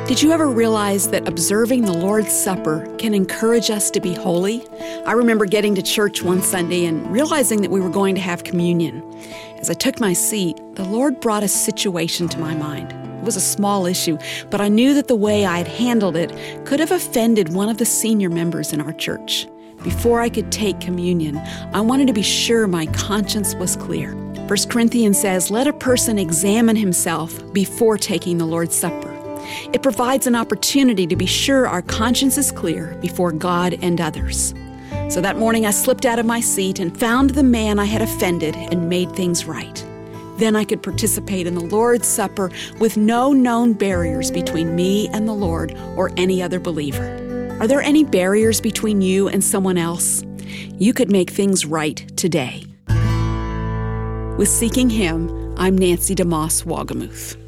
Did you ever realize that observing the Lord's Supper can encourage us to be holy? I remember getting to church one Sunday and realizing that we were going to have communion. As I took my seat, the Lord brought a situation to my mind. It was a small issue, but I knew that the way I had handled it could have offended one of the senior members in our church. Before I could take communion, I wanted to be sure my conscience was clear. 1 Corinthians says, "Let a person examine himself before taking the Lord's Supper." It provides an opportunity to be sure our conscience is clear before God and others. So that morning I slipped out of my seat and found the man I had offended and made things right. Then I could participate in the Lord's Supper with no known barriers between me and the Lord or any other believer. Are there any barriers between you and someone else? You could make things right today. With Seeking Him, I'm Nancy DeMoss Wagamuth.